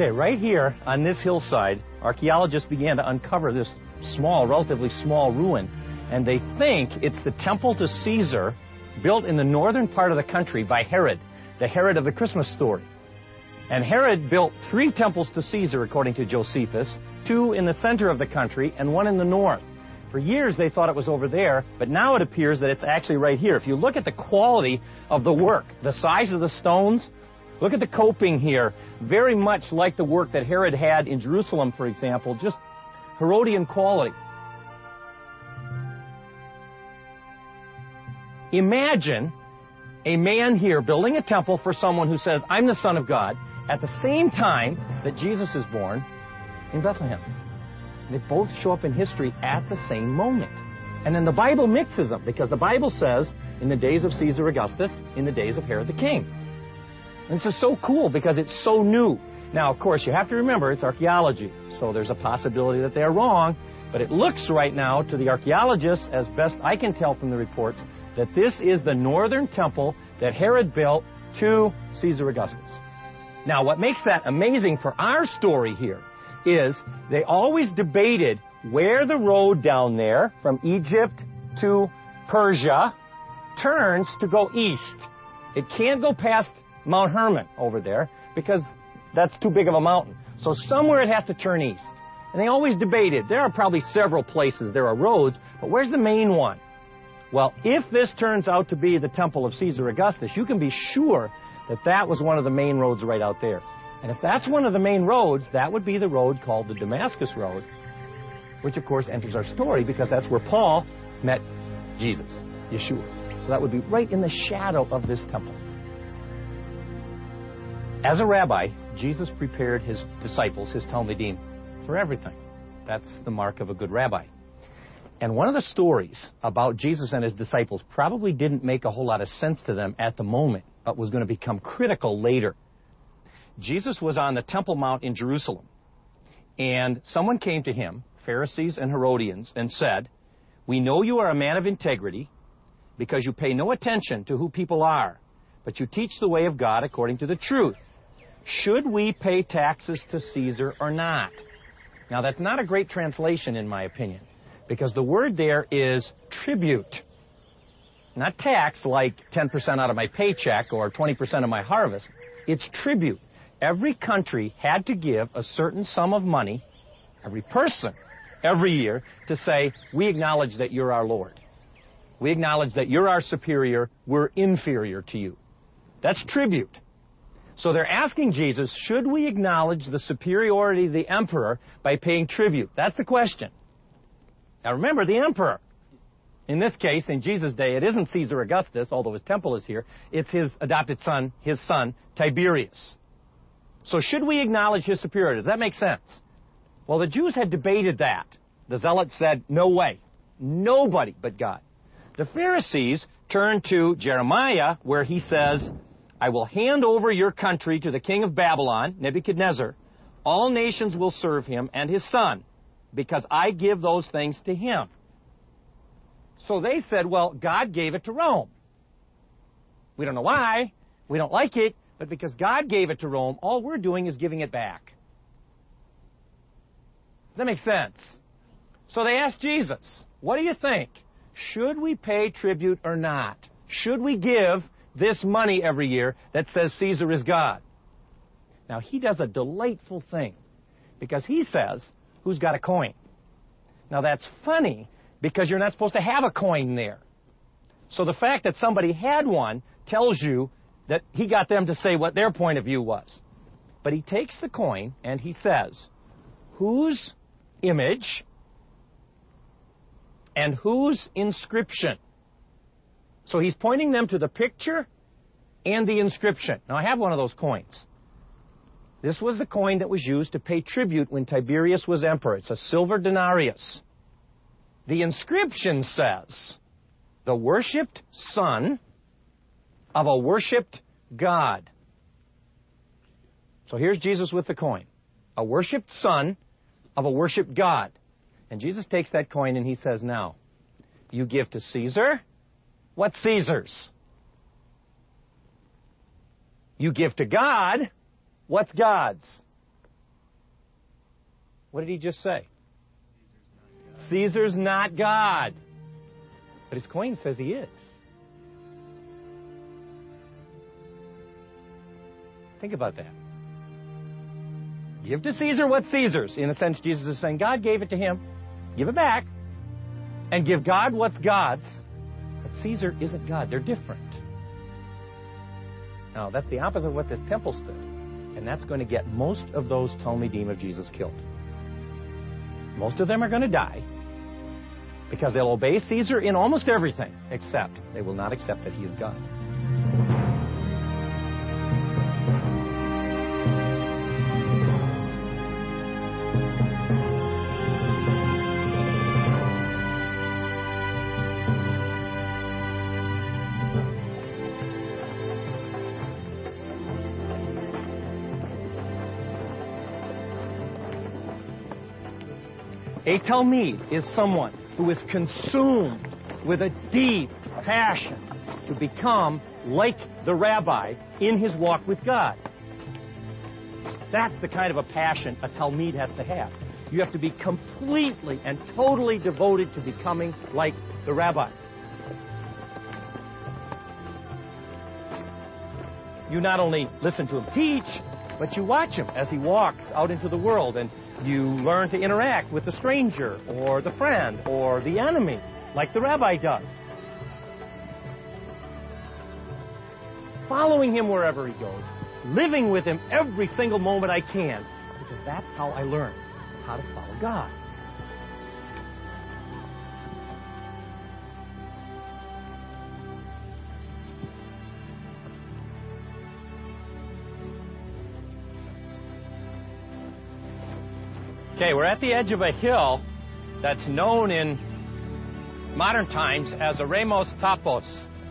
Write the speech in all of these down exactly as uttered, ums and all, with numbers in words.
Okay, right here on this hillside, archaeologists began to uncover this small, relatively small ruin, and they think it's the temple to Caesar built in the northern part of the country by Herod, the Herod of the Christmas story. And Herod built three temples to Caesar, according to Josephus, two in the center of the country and one in the north. For years they thought it was over there, but now it appears that it's actually right here. If you look at the quality of the work, the size of the stones, look at the coping here, very much like the work that Herod had in Jerusalem, for example, just Herodian quality. Imagine a man here building a temple for someone who says, I'm the Son of God, at the same time that Jesus is born in Bethlehem. They both show up in history at the same moment. And then the Bible mixes them, because the Bible says, in the days of Caesar Augustus, in the days of Herod the king. And this is so cool because it's so new. Now, of course, you have to remember it's archaeology, so there's a possibility that they're wrong, but it looks right now to the archaeologists, as best I can tell from the reports, that this is the northern temple that Herod built to Caesar Augustus. Now, what makes that amazing for our story here is they always debated where the road down there from Egypt to Persia turns to go east. It can't go past Mount Hermon over there because that's too big of a mountain. So somewhere it has to turn east. And they always debated. There are probably several places there are roads, but where's the main one? Well, if this turns out to be the temple of Caesar Augustus, you can be sure that that was one of the main roads right out there. And if that's one of the main roads, that would be the road called the Damascus Road, which of course enters our story because that's where Paul met Jesus, Yeshua. So that would be right in the shadow of this temple. As a rabbi, Jesus prepared his disciples, his Talmidim, for everything. That's the mark of a good rabbi. And one of the stories about Jesus and his disciples probably didn't make a whole lot of sense to them at the moment, but was going to become critical later. Jesus was on the Temple Mount in Jerusalem, and someone came to him, Pharisees and Herodians, and said, "We know you are a man of integrity because you pay no attention to who people are, but you teach the way of God according to the truth. Should we pay taxes to Caesar or not?" Now, that's not a great translation, in my opinion, because the word there is tribute. Not tax like ten percent out of my paycheck or twenty percent of my harvest. It's tribute. Every country had to give a certain sum of money, every person, every year, to say, we acknowledge that you're our Lord. We acknowledge that you're our superior, we're inferior to you. That's tribute. So they're asking Jesus, should we acknowledge the superiority of the emperor by paying tribute? That's the question. Now remember, the emperor. In this case, in Jesus' day, it isn't Caesar Augustus, although his temple is here. It's his adopted son, his son, Tiberius. So should we acknowledge his superiority? Does that make sense? Well, the Jews had debated that. The Zealots said, no way. Nobody but God. The Pharisees turned to Jeremiah, where he says, I will hand over your country to the king of Babylon, Nebuchadnezzar. All nations will serve him and his son, because I give those things to him. So they said, well, God gave it to Rome. We don't know why. We don't like it. But because God gave it to Rome, all we're doing is giving it back. Does that make sense? So they asked Jesus, what do you think? Should we pay tribute or not? Should we give this money every year that says Caesar is God? Now, he does a delightful thing because he says, who's got a coin? Now, that's funny because you're not supposed to have a coin there. So the fact that somebody had one tells you that he got them to say what their point of view was. But he takes the coin and he says, whose image and whose inscription? So he's pointing them to the picture and the inscription. Now, I have one of those coins. This was the coin that was used to pay tribute when Tiberius was emperor. It's a silver denarius. The inscription says, the worshipped son of a worshipped God. So here's Jesus with the coin. A worshipped son of a worshipped God. And Jesus takes that coin and he says, now, you give to Caesar what's Caesar's. You give to God what's God's. What did he just say? Caesar's not God. But his coin says he is. Think about that. Give to Caesar what's Caesar's. In a sense, Jesus is saying God gave it to him. Give it back. And give God what's God's. But Caesar isn't God. They're different. Now, that's the opposite of what this temple stood. And that's going to get most of those Talmidim of Jesus killed. Most of them are going to die because they'll obey Caesar in almost everything, except they will not accept that he is God. A Talmid is someone who is consumed with a deep passion to become like the rabbi in his walk with God. That's the kind of a passion a Talmid has to have. You have to be completely and totally devoted to becoming like the rabbi. You not only listen to him teach, but you watch him as he walks out into the world, and you learn to interact with the stranger or the friend or the enemy like the rabbi does. Following him wherever he goes, living with him every single moment I can, because that's how I learn how to follow God. Okay, we're at the edge of a hill that's known in modern times as Eremos Topos.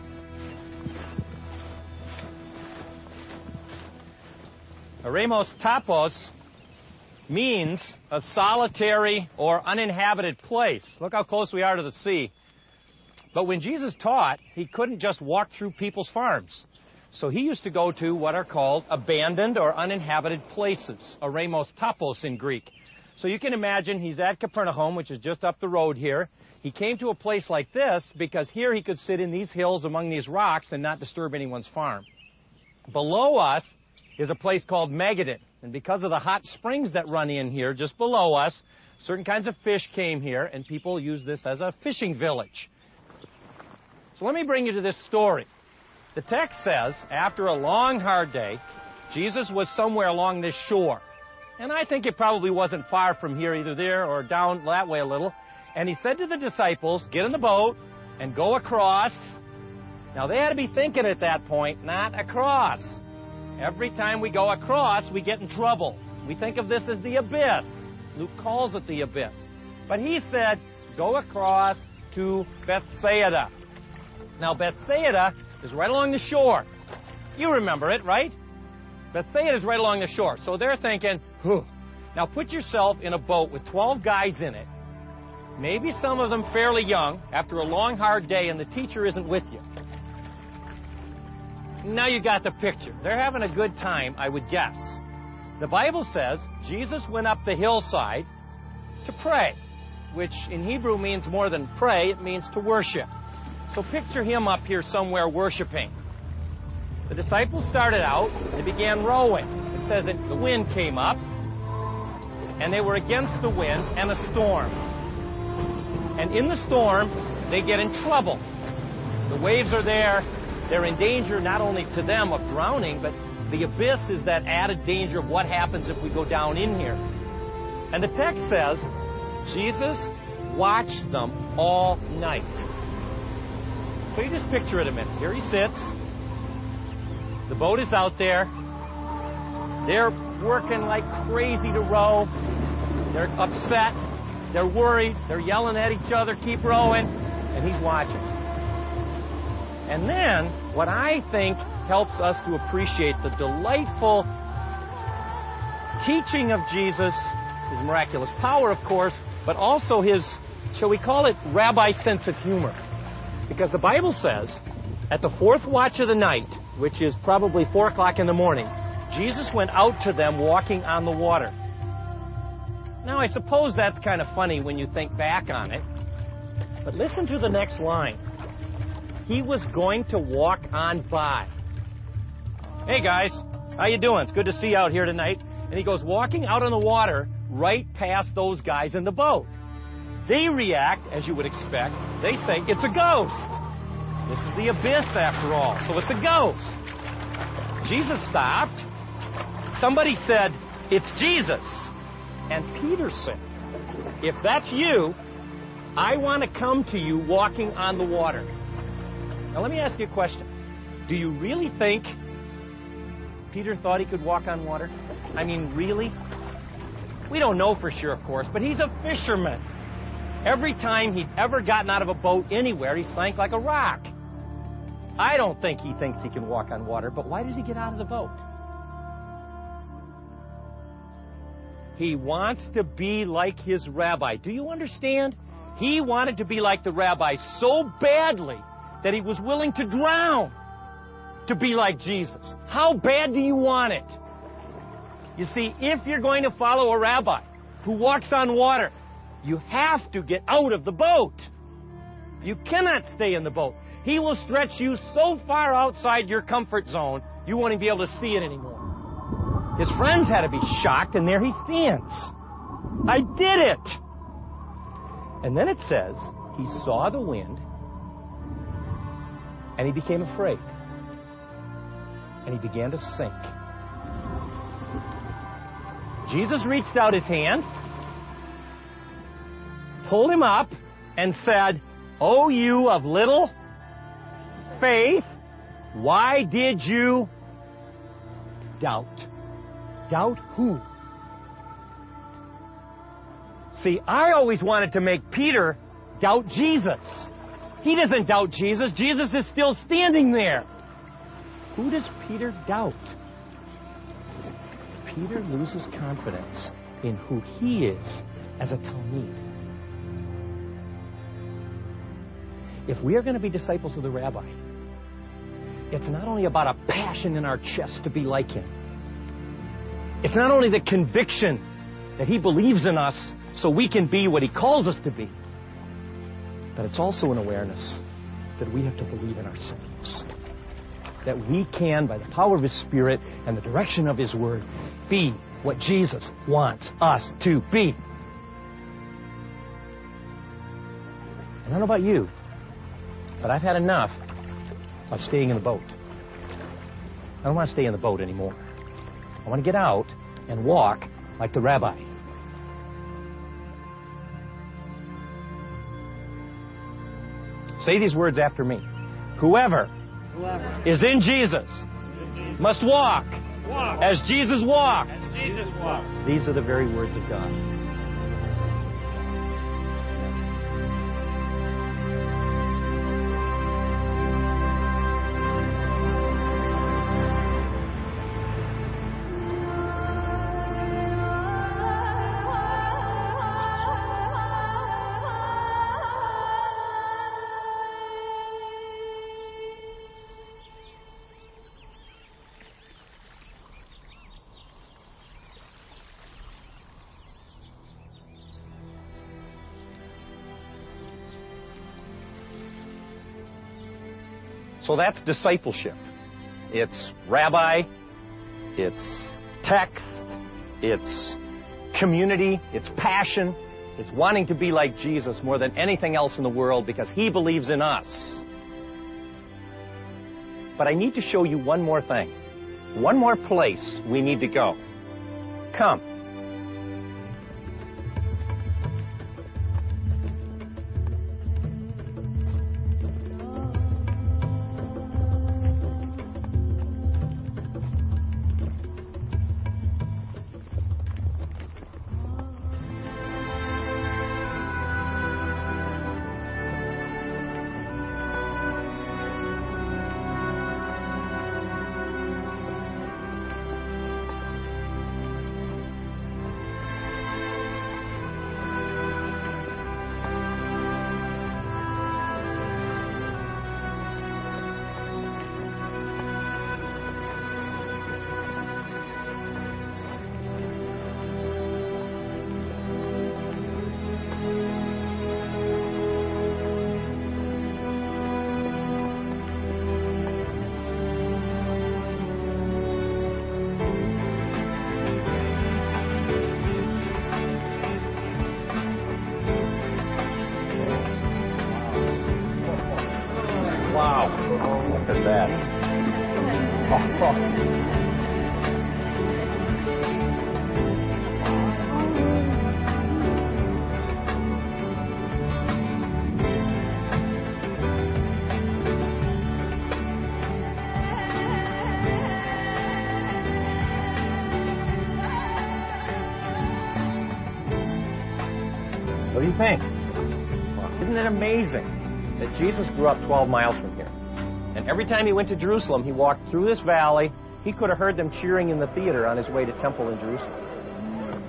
Eremos Topos means a solitary or uninhabited place. Look how close we are to the sea. But when Jesus taught, he couldn't just walk through people's farms. So he used to go to what are called abandoned or uninhabited places, Eremos Topos in Greek. So you can imagine he's at Capernaum, which is just up the road here. He came to a place like this because here he could sit in these hills among these rocks and not disturb anyone's farm. Below us is a place called Magadan. And because of the hot springs that run in here just below us, certain kinds of fish came here, and people use this as a fishing village. So let me bring you to this story. The text says, after a long, hard day, Jesus was somewhere along this shore. And I think it probably wasn't far from here, either there or down that way a little. And he said to the disciples, get in the boat and go across. Now, they had to be thinking at that point, not across. Every time we go across, we get in trouble. We think of this as the abyss. Luke calls it the abyss. But he said, go across to Bethsaida. Now, Bethsaida is right along the shore. You remember it, right? Bethsaida is right along the shore. So they're thinking, whew. Now put yourself in a boat with twelve guys in it, maybe some of them fairly young, after a long, hard day, and the teacher isn't with you. Now you got the picture. They're having a good time, I would guess. The Bible says Jesus went up the hillside to pray, which in Hebrew means more than pray, it means to worship. So picture him up here somewhere worshiping. The disciples started out, they began rowing. It says that the wind came up, and they were against the wind and a storm. And in the storm, they get in trouble. The waves are there. They're in danger not only to them of drowning, but the abyss is that added danger of what happens if we go down in here. And the text says, Jesus watched them all night. So you just picture it a minute. Here he sits. The boat is out there. They're working like crazy to row. They're upset. They're worried. They're yelling at each other, keep rowing. And he's watching. And then, what I think helps us to appreciate the delightful teaching of Jesus, his miraculous power, of course, but also his, shall we call it, rabbi sense of humor. Because the Bible says, at the fourth watch of the night, which is probably four o'clock in the morning, Jesus went out to them walking on the water. Now, I suppose that's kind of funny when you think back on it. But listen to the next line. He was going to walk on by. Hey, guys. How you doing? It's good to see you out here tonight. And he goes walking out on the water right past those guys in the boat. They react, as you would expect. They say, it's a ghost. This is the abyss, after all. So it's a ghost. Jesus stopped. Somebody said, it's Jesus. And Peter said, if that's you, I want to come to you walking on the water. Now, let me ask you a question. Do you really think Peter thought he could walk on water? I mean, really? We don't know for sure, of course, but he's a fisherman. Every time he'd ever gotten out of a boat anywhere, he sank like a rock. I don't think he thinks he can walk on water, but why does he get out of the boat? He wants to be like his rabbi. Do you understand? He wanted to be like the rabbi so badly that he was willing to drown to be like Jesus. How bad do you want it? You see, if you're going to follow a rabbi who walks on water, you have to get out of the boat. You cannot stay in the boat. He will stretch you so far outside your comfort zone, you won't even be able to see it anymore. His friends had to be shocked, and there he stands. I did it! And then it says, he saw the wind, and he became afraid. And he began to sink. Jesus reached out his hand, pulled him up, and said, "O you of little faith, why did you doubt?" Doubt who? See, I always wanted to make Peter doubt Jesus. He doesn't doubt Jesus. Jesus is still standing there. Who does Peter doubt? Peter loses confidence in who he is as a Talmid. If we are going to be disciples of the rabbi, it's not only about a passion in our chest to be like him. It's not only the conviction that he believes in us so we can be what he calls us to be, but it's also an awareness that we have to believe in ourselves. That we can, by the power of his Spirit and the direction of his Word, be what Jesus wants us to be. I don't know about you, but I've had enough of staying in the boat. I don't want to stay in the boat anymore. I want to get out and walk like the rabbi. Say these words after me. Whoever, Whoever is in Jesus, in Jesus must walk, walk as Jesus walked. As Jesus walked. These are the very words of God. So that's discipleship. It's rabbi, it's text, it's community, it's passion, it's wanting to be like Jesus more than anything else in the world because he believes in us. But I need to show you one more thing. One more place we need to go. Come. Look at that. Oh, oh. What do you think? Isn't it amazing that Jesus grew up twelve miles from here? And every time he went to Jerusalem, he walked through this valley. He could have heard them cheering in the theater on his way to temple in Jerusalem.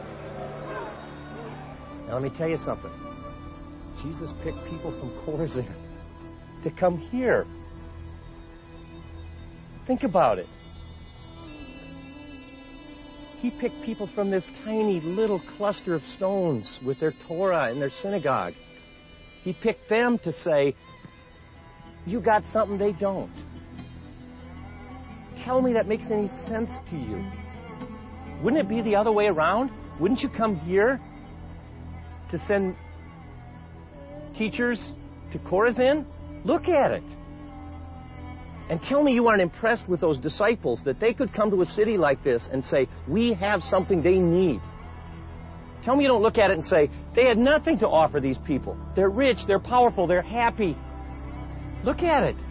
Now let me tell you something. Jesus picked people from Chorazin to come here. Think about it. He picked people from this tiny little cluster of stones with their Torah and their synagogue. He picked them to say, you got something they don't. Tell me that makes any sense to you. Wouldn't it be the other way around? Wouldn't you come here to send teachers to Chorazin? Look at it. And tell me you aren't impressed with those disciples, that they could come to a city like this and say, we have something they need. Tell me you don't look at it and say, they had nothing to offer these people. They're rich, they're powerful, they're happy. Look at it.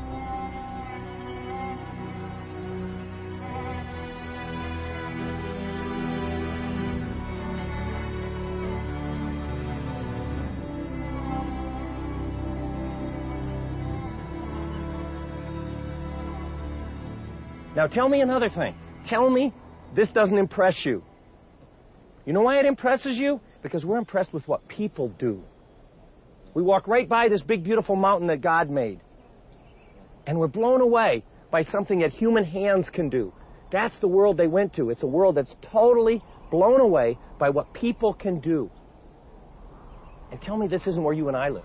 Now tell me another thing. Tell me this doesn't impress you. You know why it impresses you? Because we're impressed with what people do. We walk right by this big, beautiful mountain that God made. And we're blown away by something that human hands can do. That's the world they went to. It's a world that's totally blown away by what people can do. And tell me this isn't where you and I live.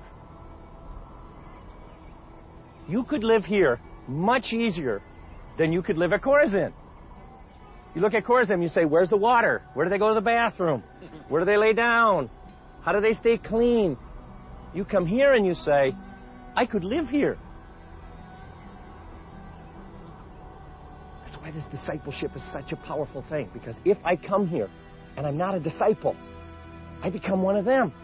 You could live here much easier than you could live at Chorazin. You look at Chorazin, you say, where's the water? Where do they go to the bathroom? Where do they lay down? How do they stay clean? You come here and you say, I could live here. That's why this discipleship is such a powerful thing, because if I come here and I'm not a disciple, I become one of them.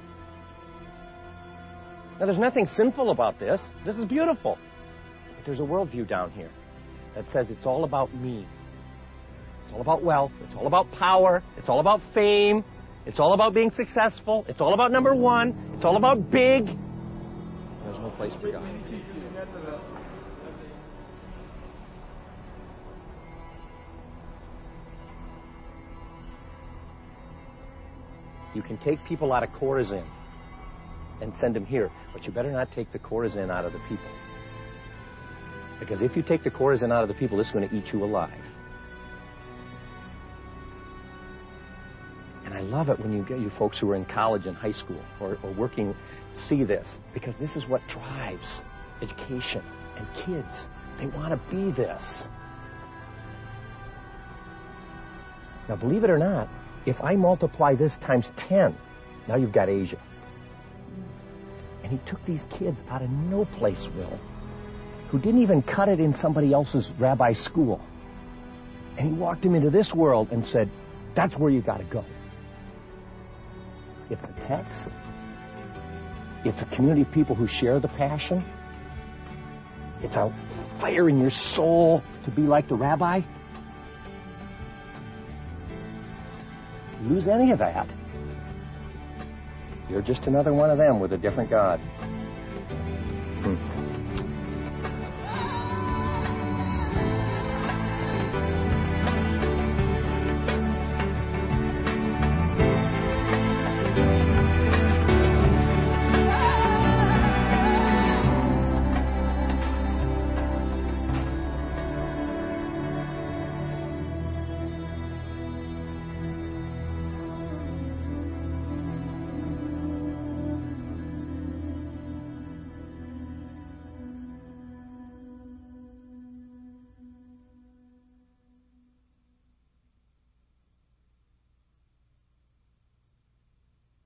Now, there's nothing sinful about this. This is beautiful. But there's a worldview down here that says it's all about me. It's all about wealth. It's all about power. It's all about fame. It's all about being successful. It's all about number one. It's all about big. There's no place for God. You can take people out of Chorazin and send them here, but you better not take the Chorazin out of the people. Because if you take the Chorazin out of the people, this is going to eat you alive. And I love it when you get you folks who are in college and high school or, or working see this, because this is what drives education and kids. They want to be this. Now, believe it or not, if I multiply this times ten, now you've got Asia. And he took these kids out of no place, Will, who didn't even cut it in somebody else's rabbi school. And he walked them into this world and said, that's where you got to go. It's a text. It's a community of people who share the passion. It's a fire in your soul to be like the rabbi. Lose any of that, you're just another one of them with a different God.